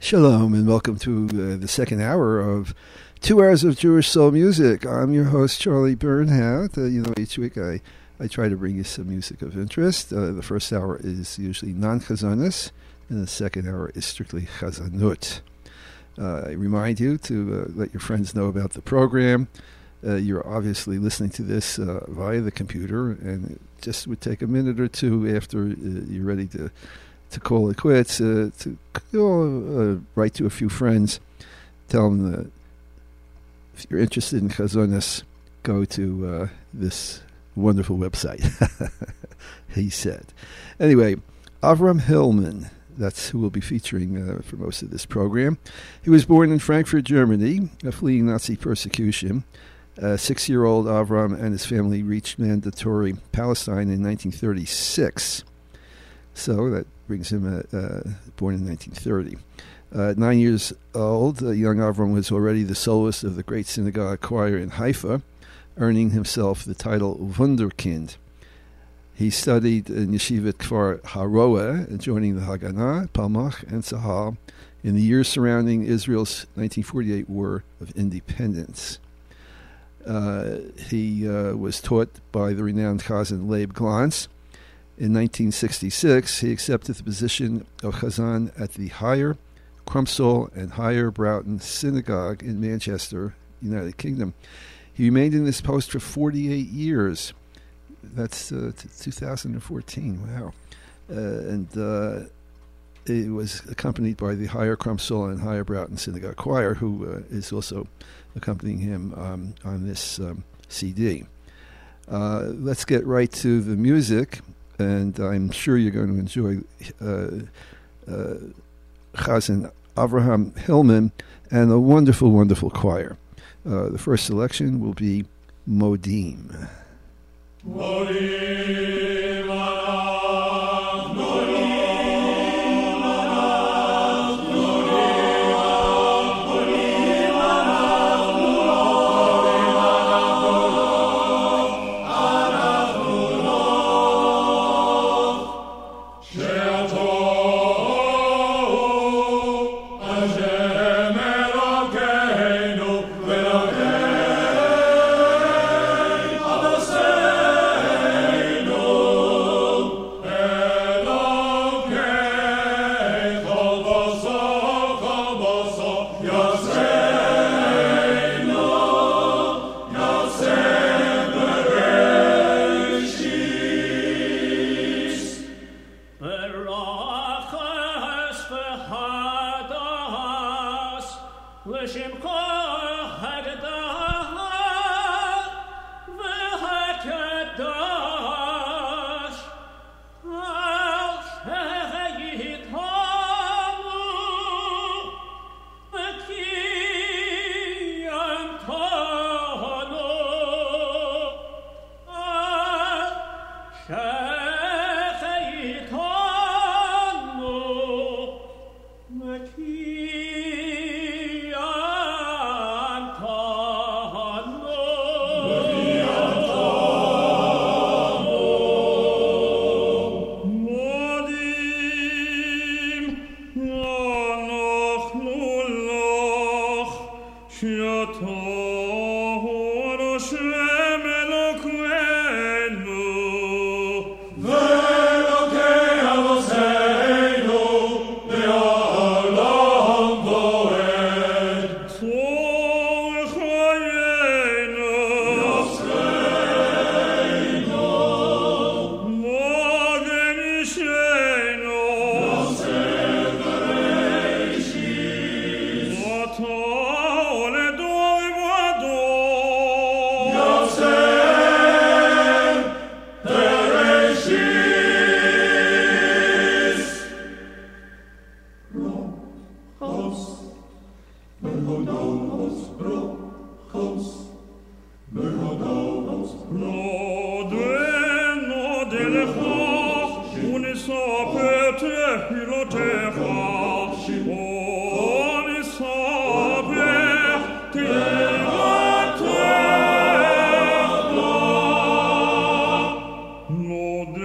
Shalom and welcome to the second hour of 2 hours of Jewish soul music. I'm your host, Charlie Bernhardt. Each week I try to bring you some music of interest. The first hour is usually non-chazanis, and the second hour is strictly chazanut. I remind you to let your friends know about the program. You're obviously listening to this via the computer, and it just would take a minute or two after you're ready to call it quits, to write to a few friends, tell them that if you're interested in chazonis, go to this wonderful website, he said. Anyway, Avram Hillman, that's who we'll be featuring for most of this program. He was born in Frankfurt, Germany, fleeing Nazi persecution. 6-year-old Avram and his family reached mandatory Palestine in 1936. So that brings him born in 1930. 9 years old, young Avram was already the soloist of the great synagogue choir in Haifa, earning himself the title Wunderkind. He studied in Yeshivat Kfar Haroeh, joining the Haganah, Palmach, and Tzahal in the years surrounding Israel's 1948 War of Independence. He was taught by the renowned Chazan Leib Glantz. In 1966, he accepted the position of Chazan at the Higher Crumpsall and Higher Broughton Synagogue in Manchester, United Kingdom. He remained in this post for 48 years. That's 2014. Wow. And it was accompanied by the Higher Crumpsall and Higher Broughton Synagogue Choir, who is also accompanying him on this CD. Let's get right to the music. And I'm sure you're going to enjoy Chazan Avraham Hillman and a wonderful, wonderful choir. The first selection will be Modim. Modim.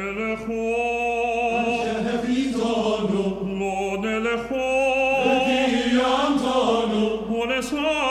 Lord,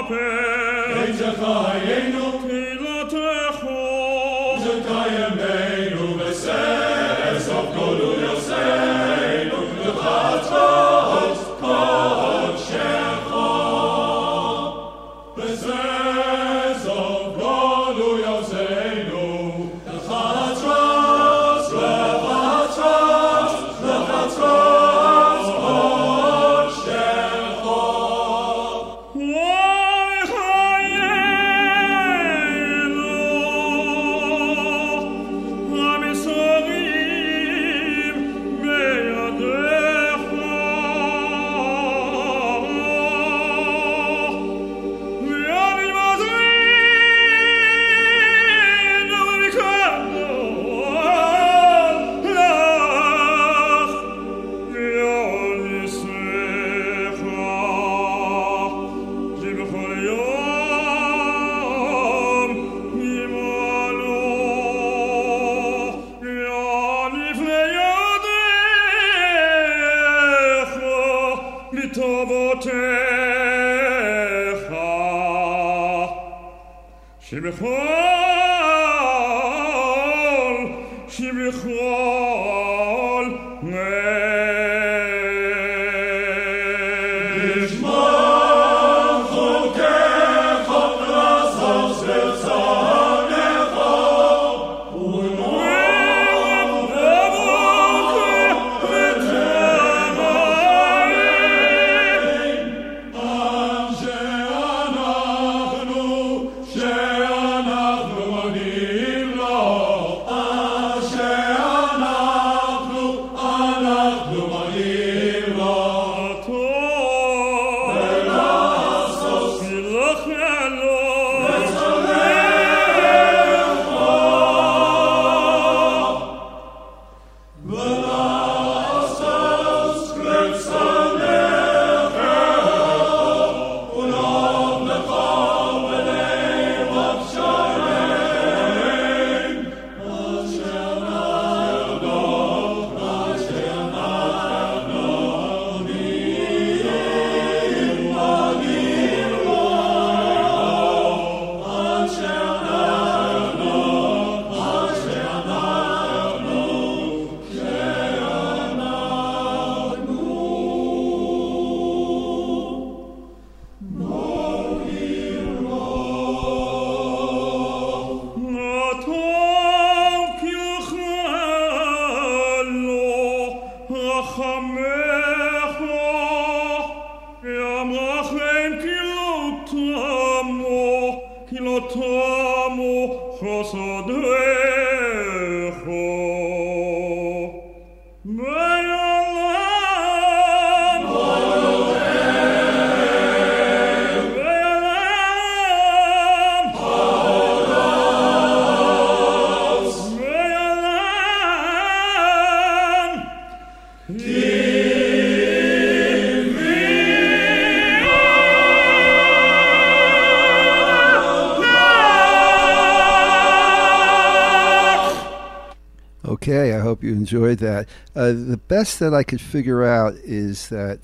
Okay, I hope you enjoyed that. The best that I could figure out is that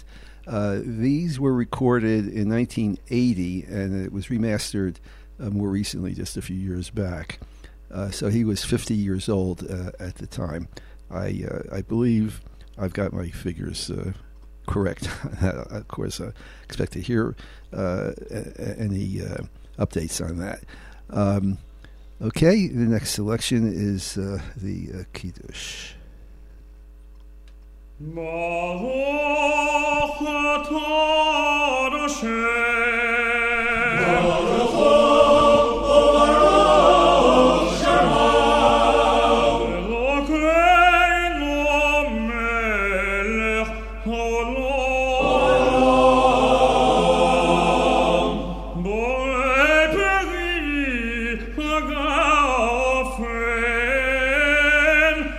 these were recorded in 1980, and it was remastered more recently, just a few years back. So he was 50 years old at the time. I believe I've got my figures correct. Of course, I expect to hear any updates on that. Okay, the next selection is the Kiddush.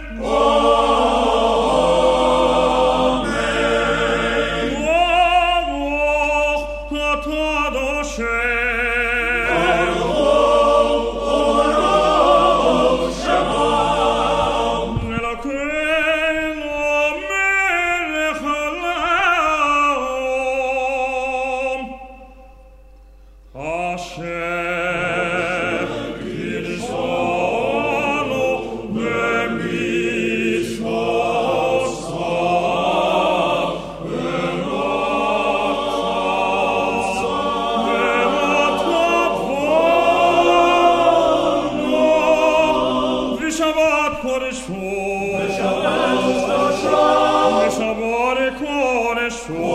Oh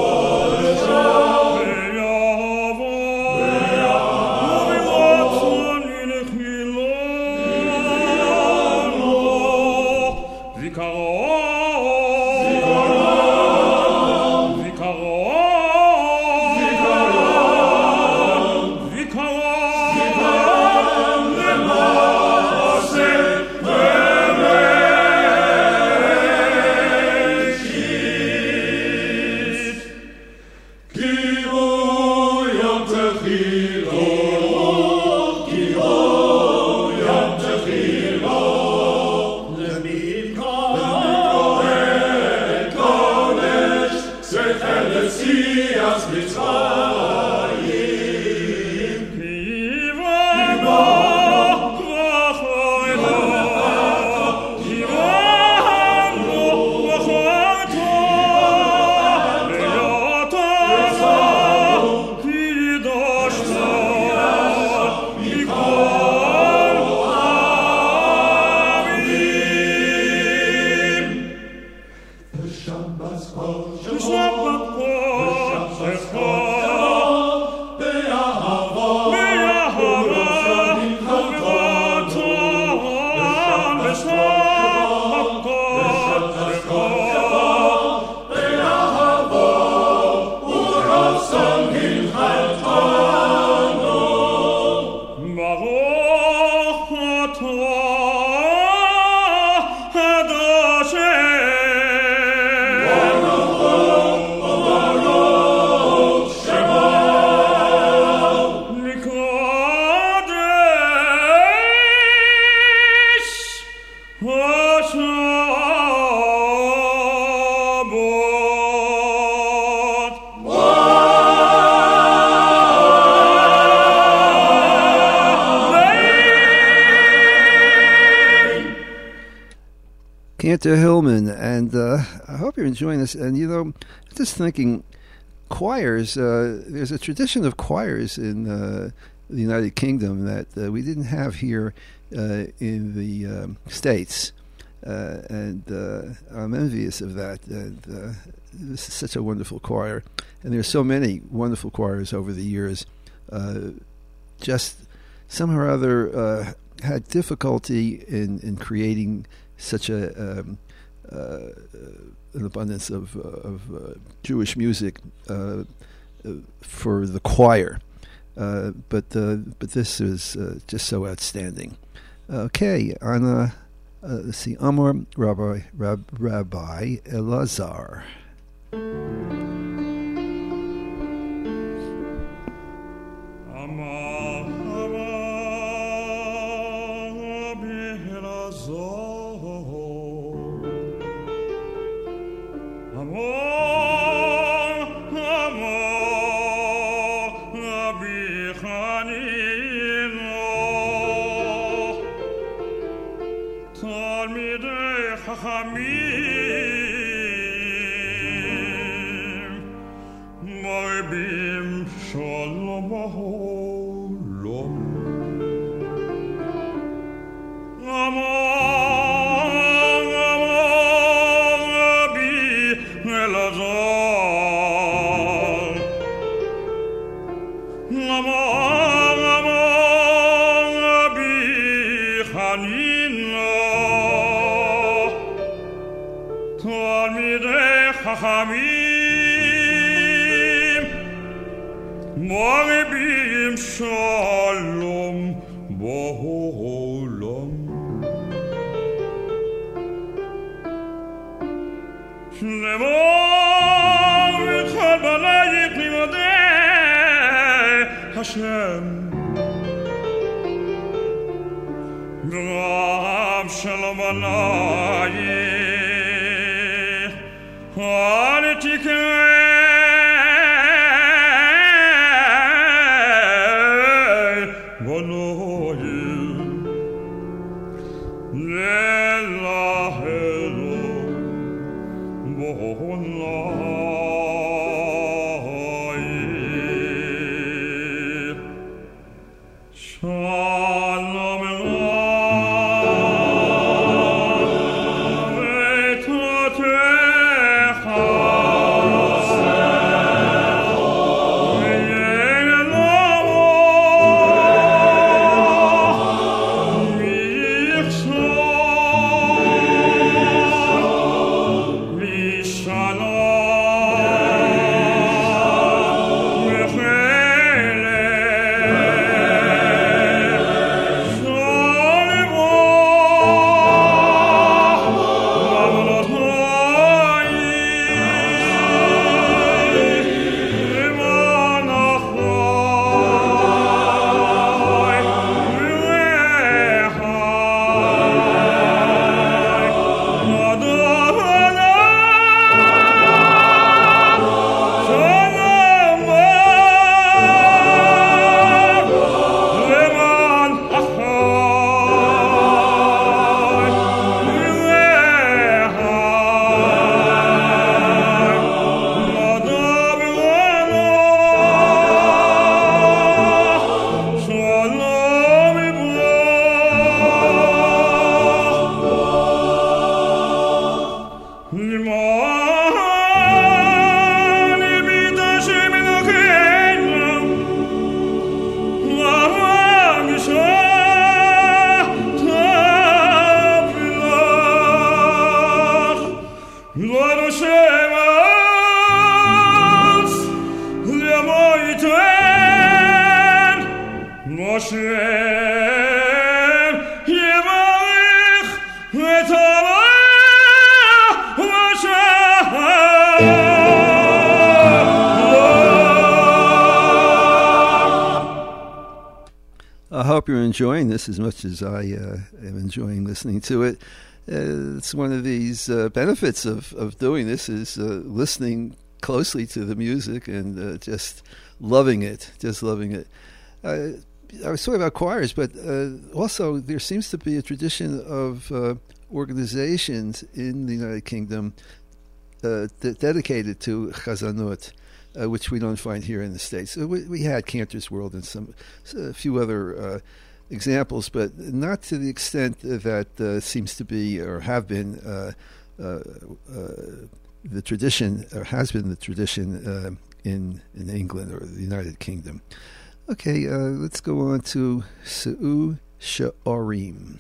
Cantor Hillman, and I hope you're enjoying this. And just thinking, choirs. There's a tradition of choirs in the United Kingdom that we didn't have here in the States, and I'm envious of that. And this is such a wonderful choir, and there's so many wonderful choirs over the years. Just somehow or other had difficulty in creating such an abundance of Jewish music for the choir, but this is just so outstanding. Okay, on let's see, Amor Rabbi Elazar. Shalom I hope you're enjoying this as much as I am enjoying listening to it. It's one of these benefits of doing this is listening closely to the music and just loving it. I was talking about choirs, but also there seems to be a tradition of organizations in the United Kingdom dedicated to chazanot, which we don't find here in the States. So we had Cantor's World and a few other examples, but not to the extent that seems to be or have been the tradition, or has been the tradition in England or the United Kingdom. Okay, let's go on to Se'u Sha'arim.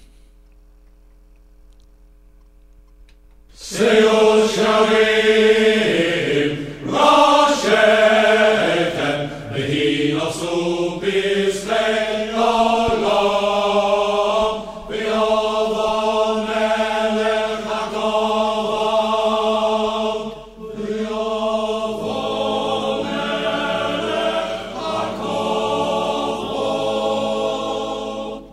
Se'u Sha'arim, Rashechem, Vehi Nafsu B'Yisrael Olam, V'yavon Melech HaKavod, V'yavon Melech HaKavod,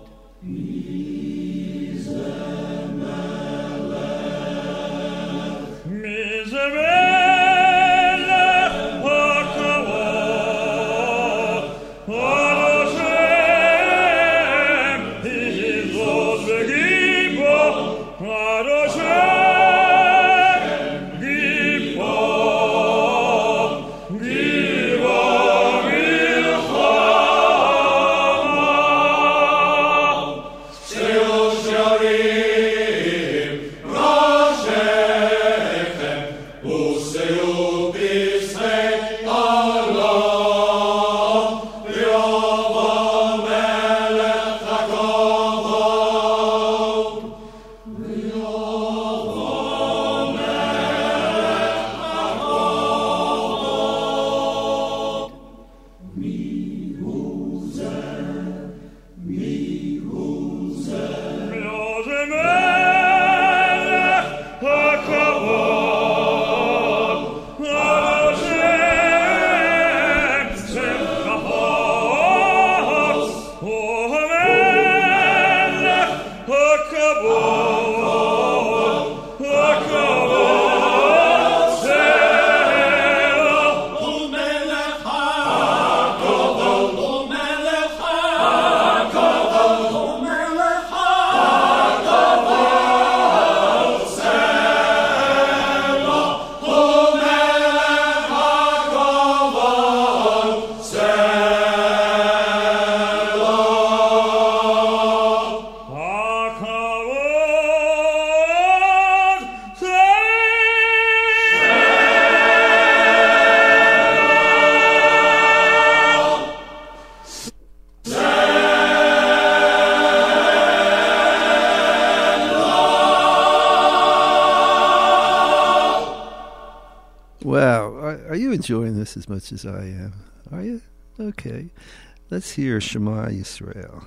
Wow, are you enjoying this as much as I am? Are you? Okay. Let's hear Shema Yisrael.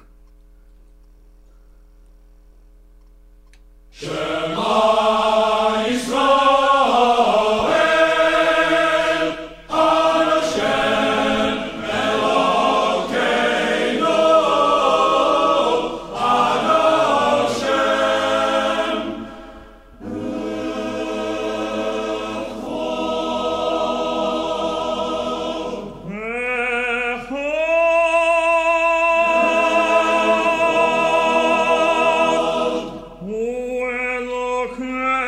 Shema Yisrael, Hashem Elokeinu, Hashem Echad,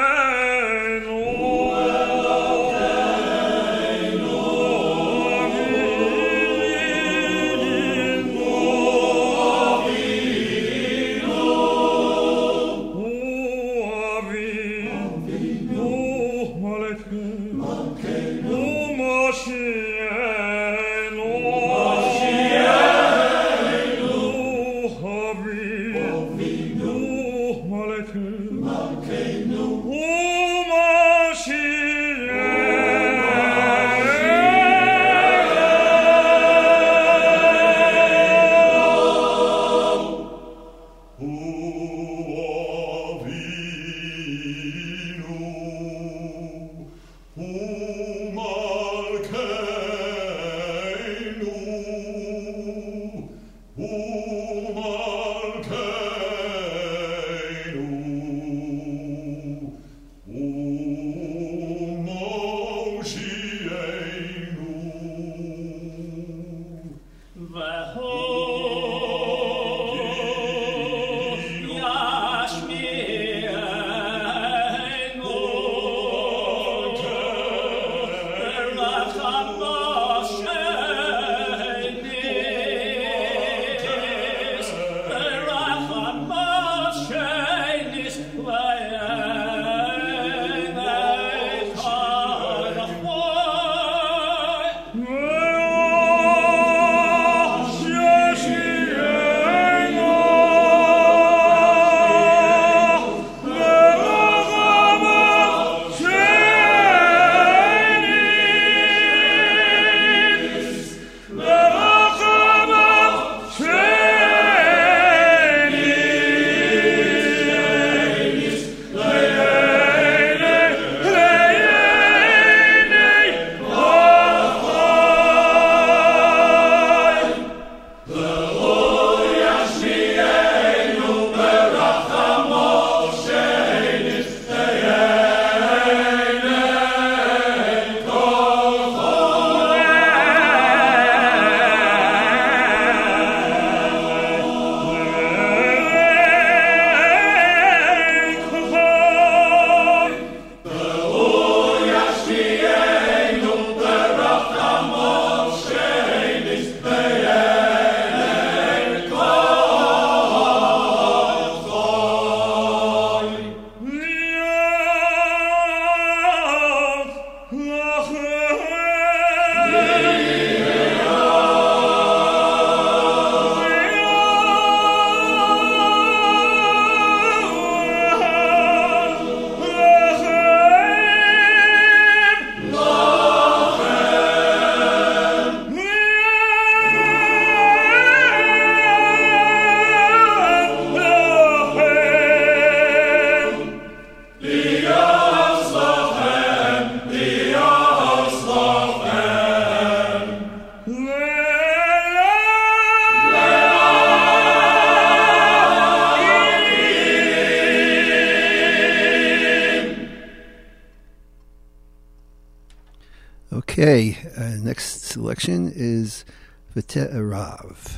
Okay, next selection is V'te'erav.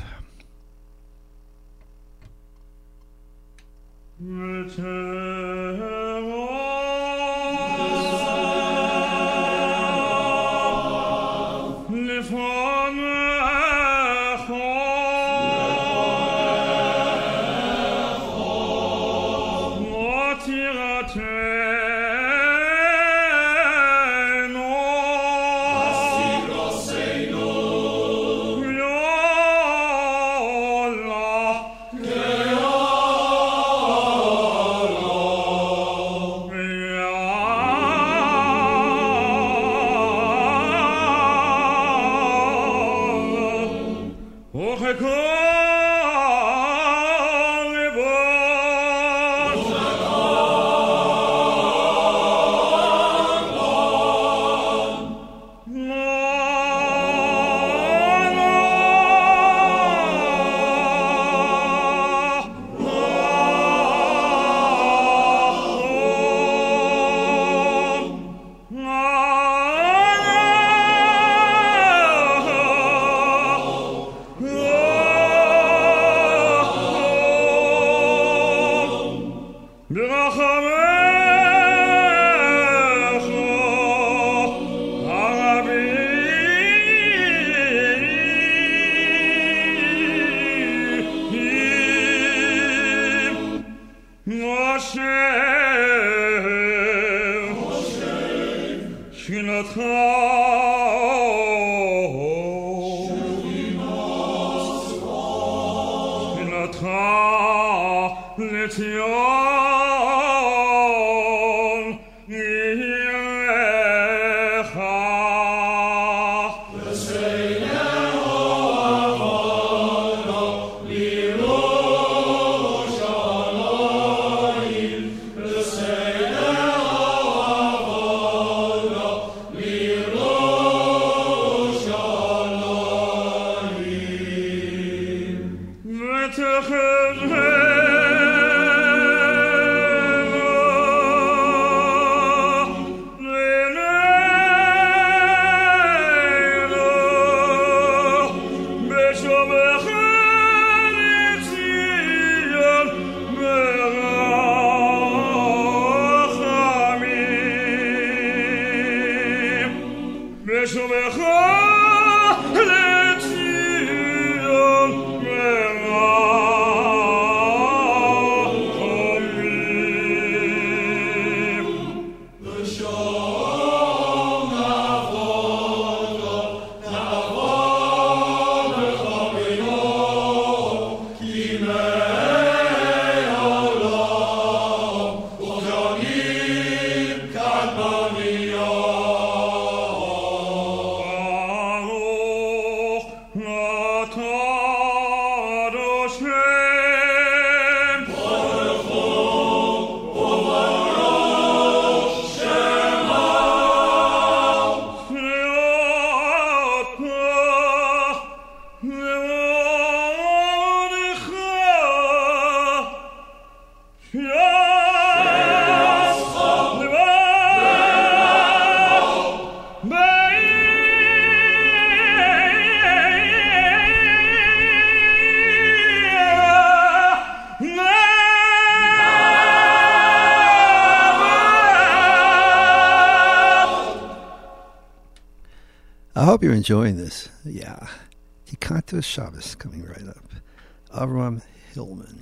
I hope you're enjoying this. Yeah. Tikanta Shabbos coming right up. Avram Hillman.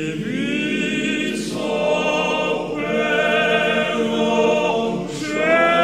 Share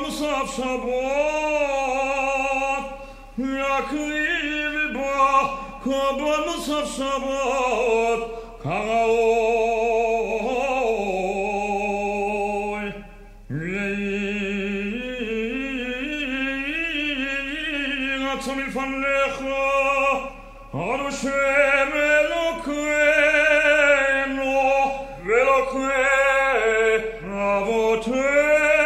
Musaf Shabbat, Yakliv Ba, Kaba Musaf Shabbat, Karaoy, Ratzon von Lecha, Arushem Eloqueno, Veloque, Avote.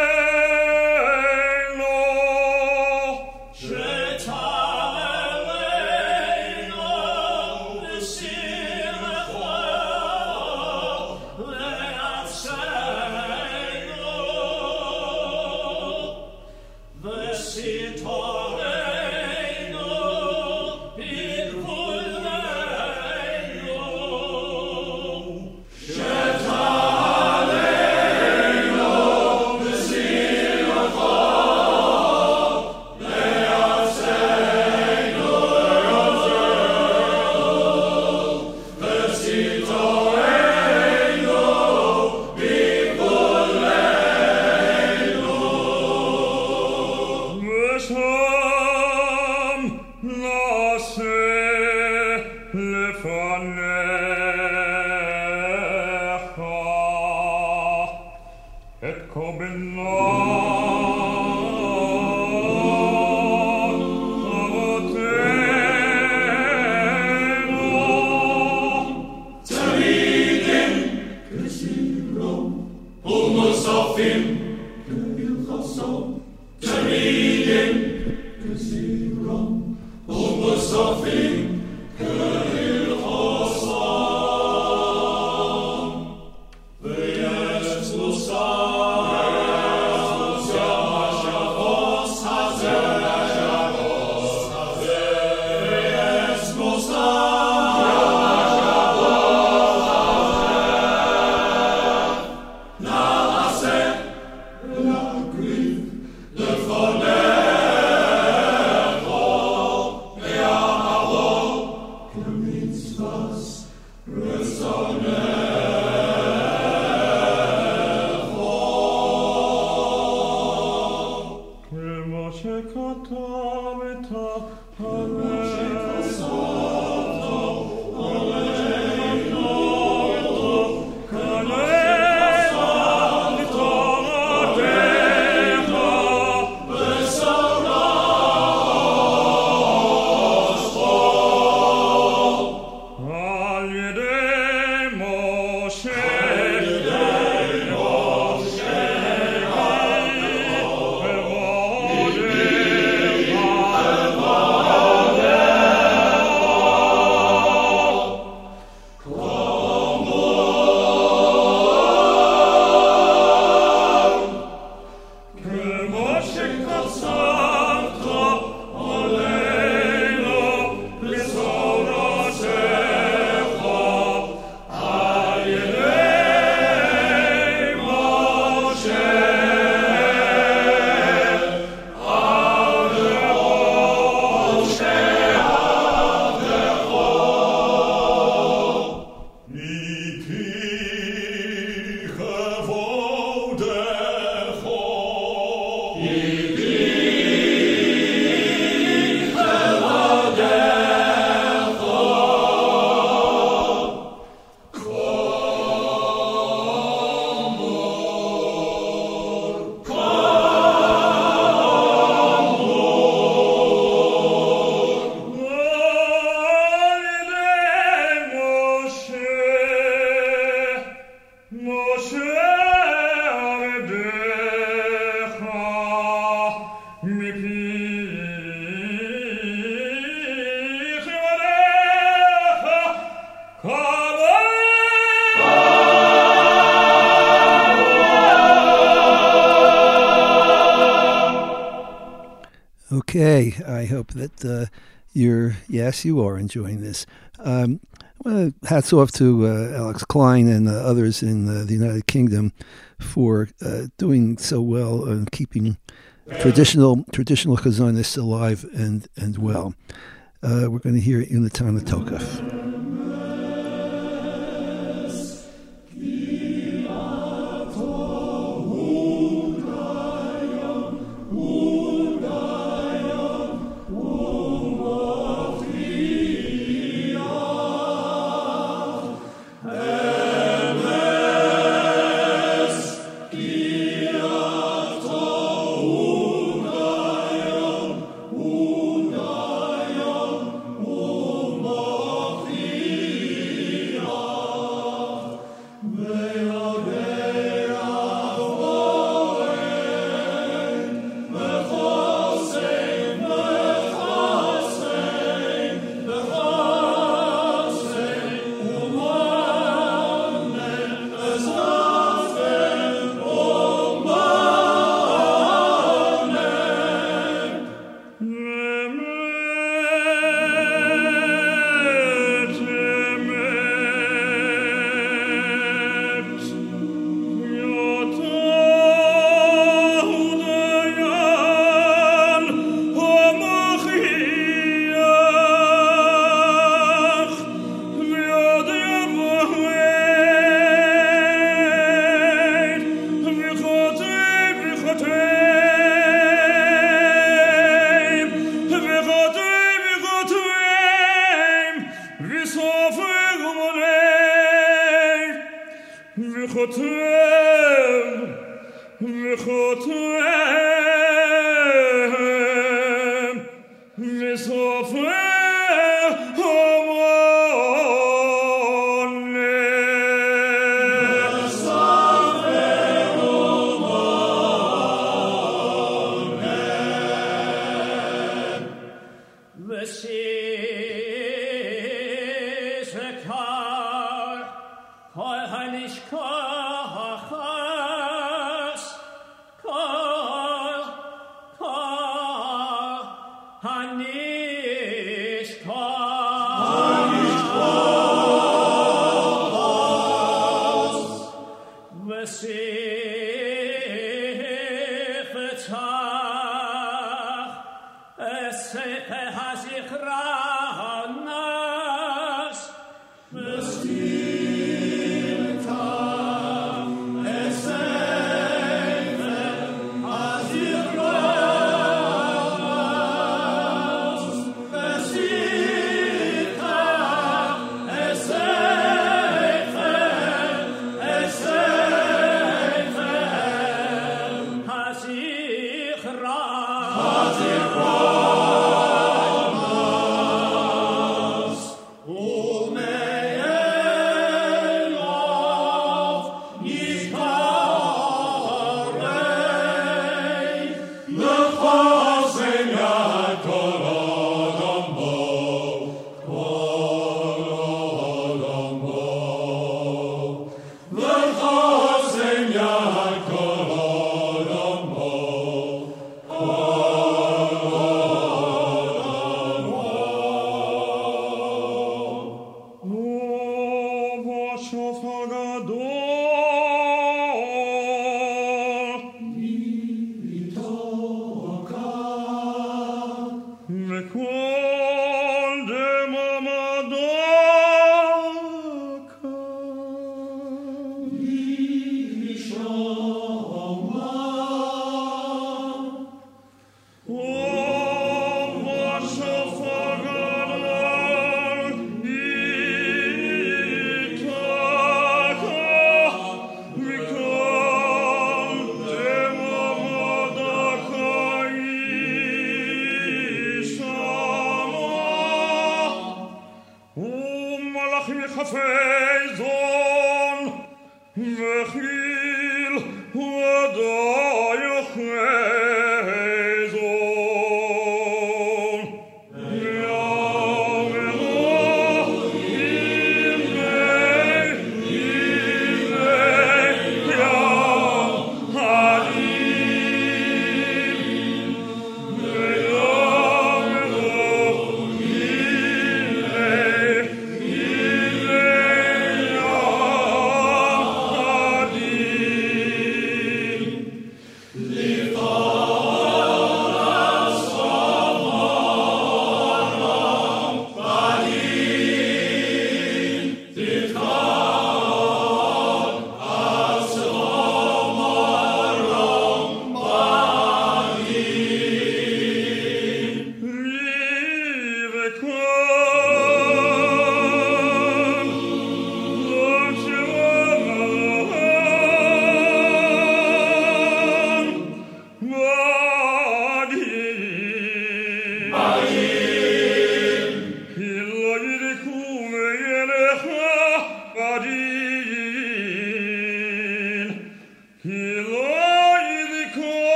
Okay, I hope that you are enjoying this. Well, hats off to Alex Klein and others in the United Kingdom for doing so well and keeping traditional chazonists alive and well. We're going to hear Unatana Tokaf.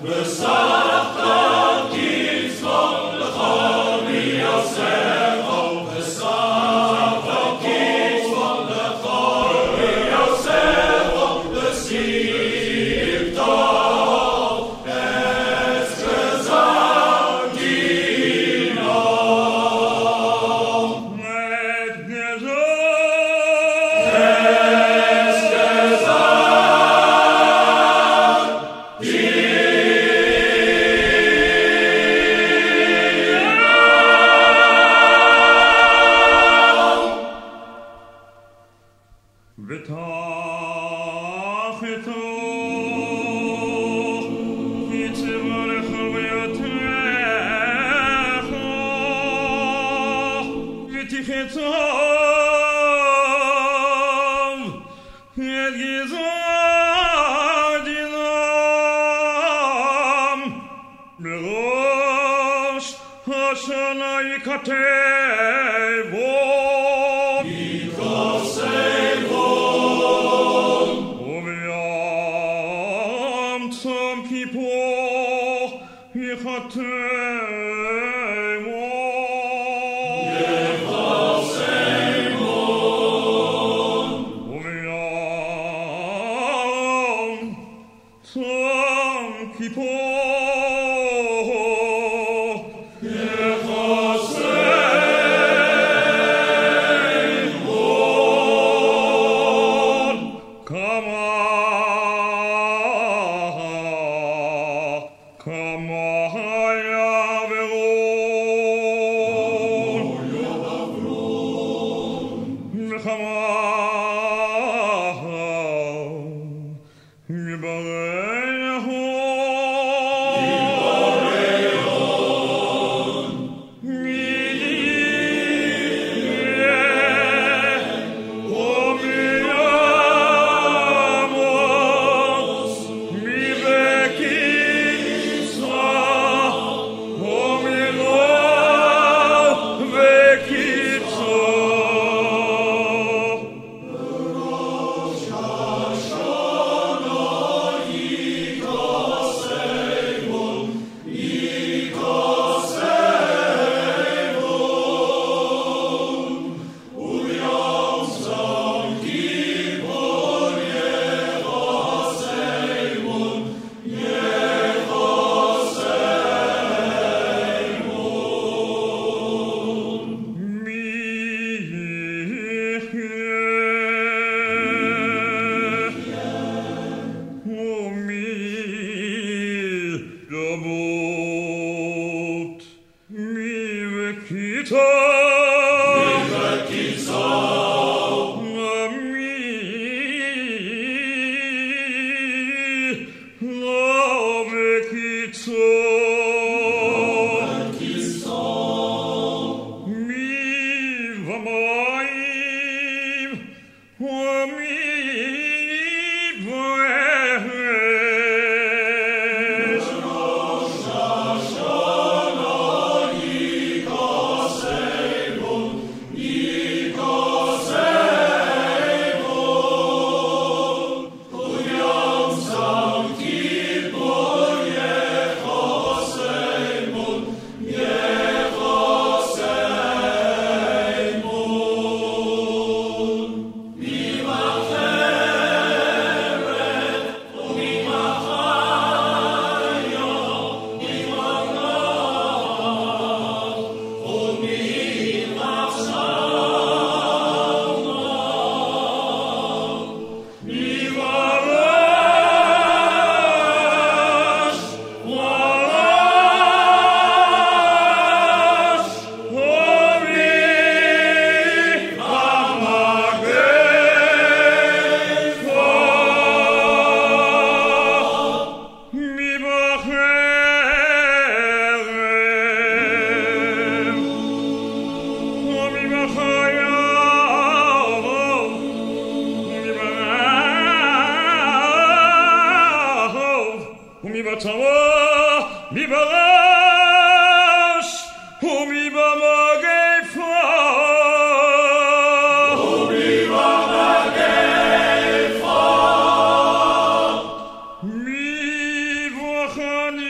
Mi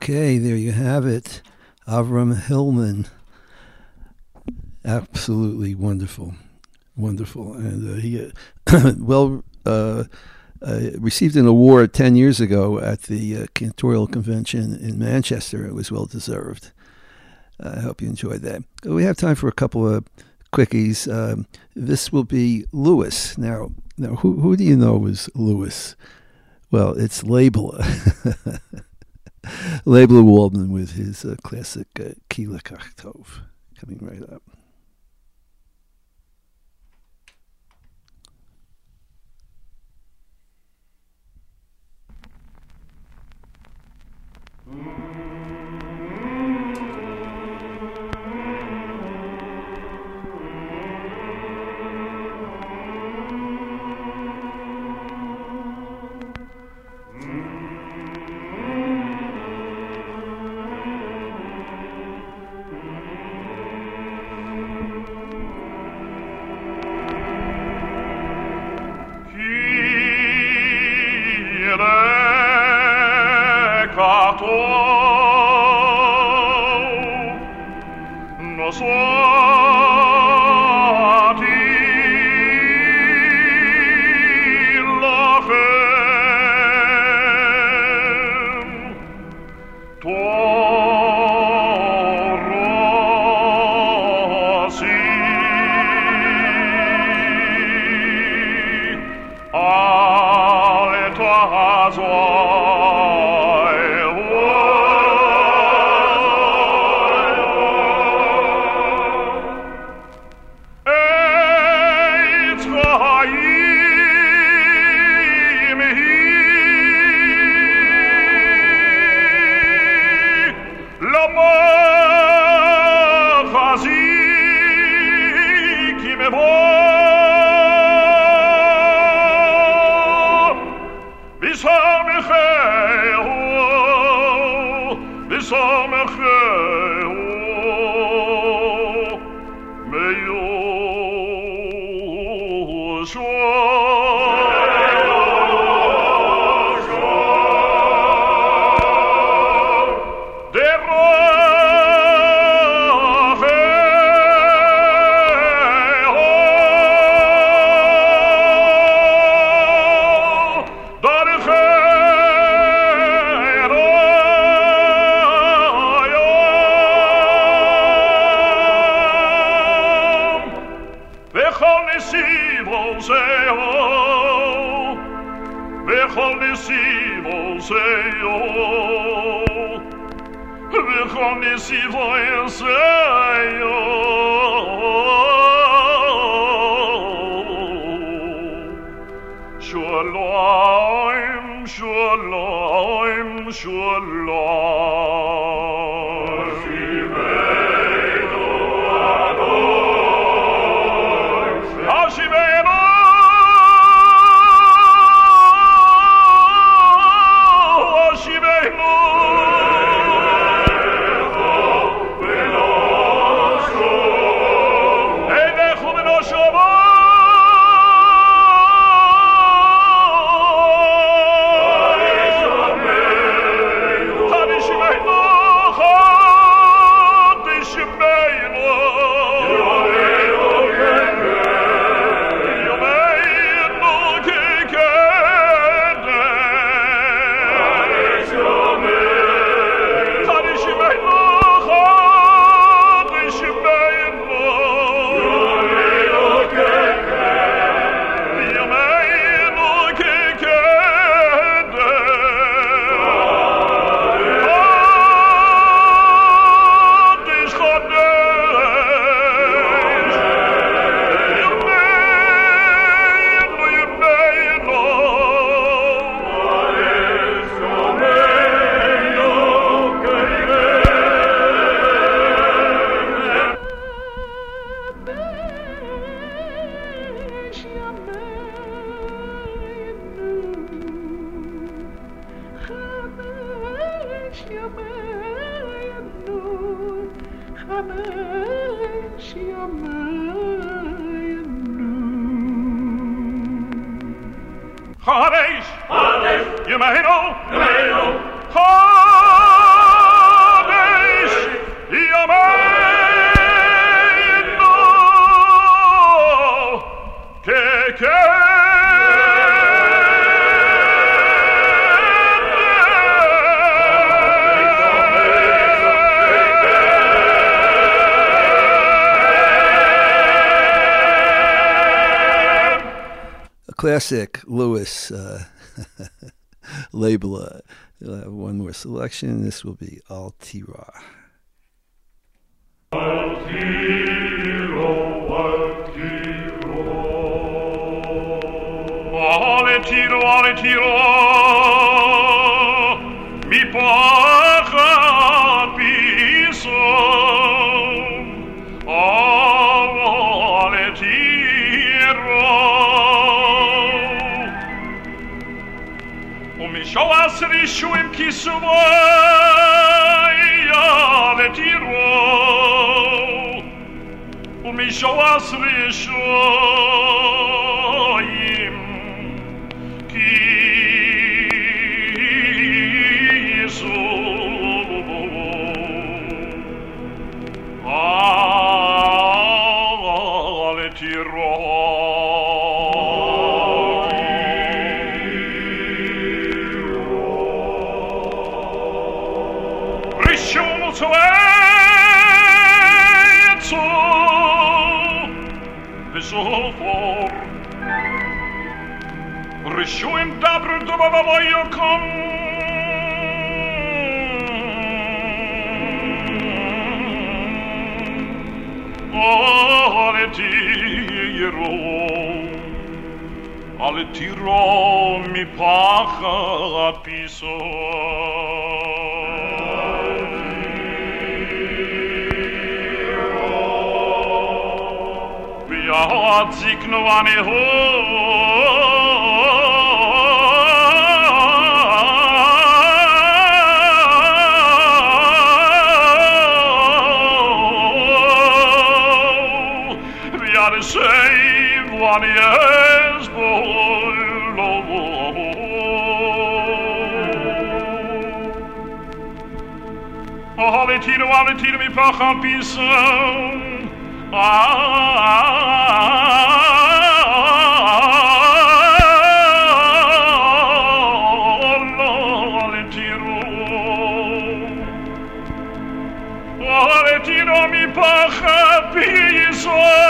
Okay, there you have it. Avram Hillman. Absolutely wonderful. Wonderful. And he received an award 10 years ago at the Cantorial Convention in Manchester. It was well deserved. I hope you enjoyed that. We have time for a couple of quickies. This will be Lewis. Now who do you know is Lewis? Well, it's Label. Label Waldman with his classic Ki Lekach Tov. Coming right up. Harish, you may know, io meno che classic Louis label. You'll have one more selection. This will be Altira. Altiro, Altiro, Altiro, mi capisco. Show us the show him kiss away, let it roll. Me show us the show him kiss away, let it roll. Risciuim dabru dove voglio con alle tiro mi pacha piso via zikno ane ho save one year's boy. Aletino, mi pacha pisão. Aletino, mi pacha pisão.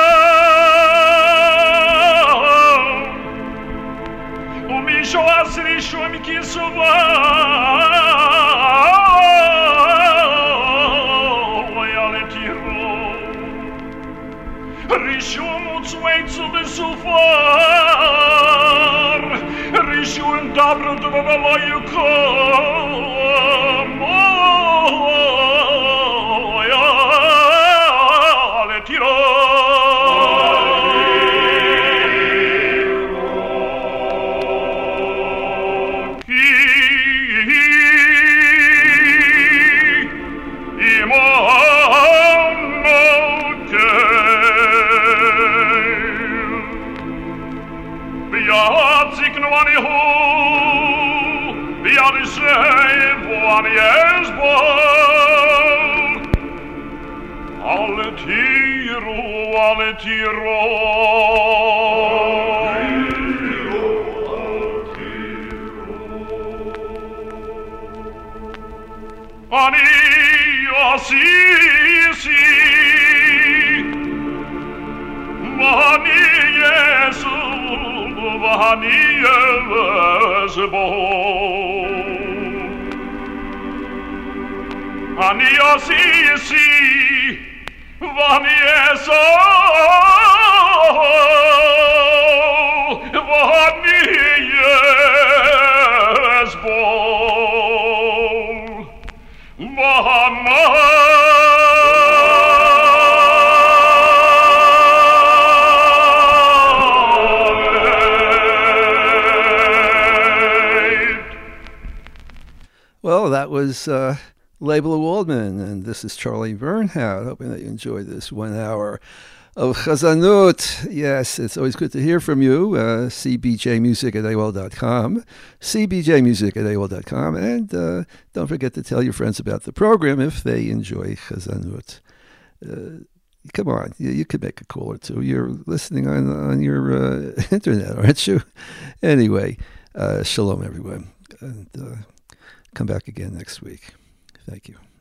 Show us the show me kiss of Rishum wait to the sufar Rishum dabru to the you come Well, that was Label of Waldman, and this is Charlie Bernhardt, hoping that you enjoyed this 1 hour of Chazanut. Yes, it's always good to hear from you. cbjmusic@aol.com, cbjmusic@aol.com, and don't forget to tell your friends about the program if they enjoy Chazanut. Come on, you could make a call or two. You're listening on your internet, aren't you? Anyway, shalom, everyone, and come back again next week. Thank you.